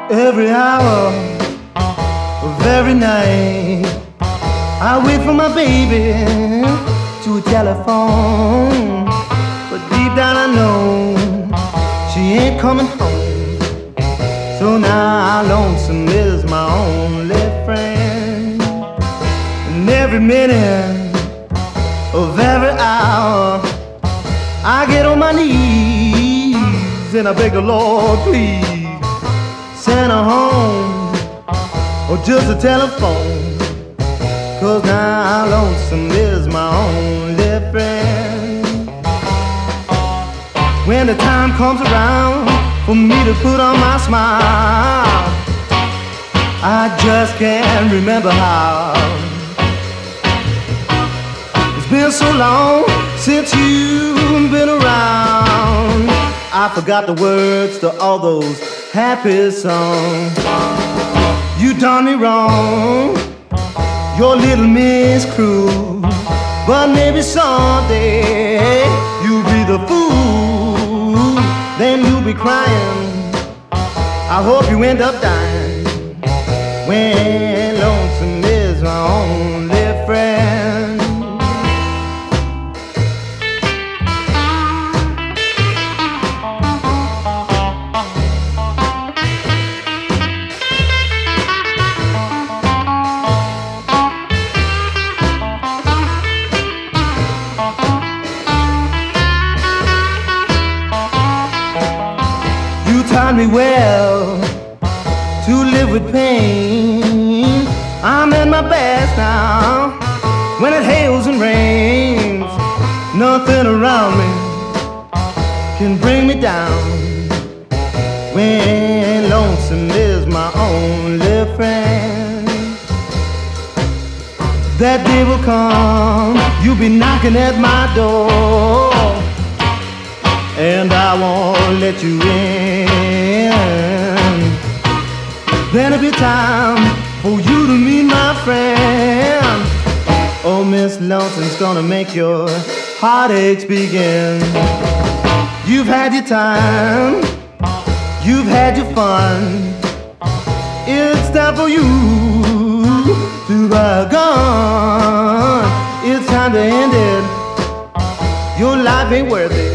Every hour of every night, I wait for my baby to a telephone, but deep down I know she ain't coming home. So now lonesome is my only friend. And every minute of every hour, I get on my knees and I beg the Lord, please send her home or just a telephone. 'Cause now lonesome is my only friend. When the time comes around for me to put on my smile, I just can't remember how. It's been so long since you've been around, I forgot the words to all those happy songs. You done me wrong, your little Miss Cruel, but maybe someday you'll be the fool, then you'll be crying. I hope you end up dying when lonesome is my only friend. Taught me well to live with pain. I'm at my best now when it hails and rains. Nothing around me can bring me down when lonesome is my only friend. That day will come, you'll be knocking at my door, and I won't let you in. Then it'll be time for you to meet my friend. Oh, Miss Lonesome's gonna make your heartaches begin. You've had your time, you've had your fun. It's time for you to buy a gun. It's time to end it, your life ain't worth it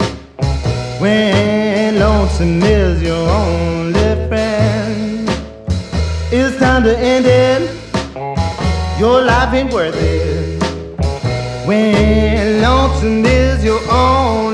when lonesome is your only friend. It's time to end it, your life ain't worth it when lonesome is your only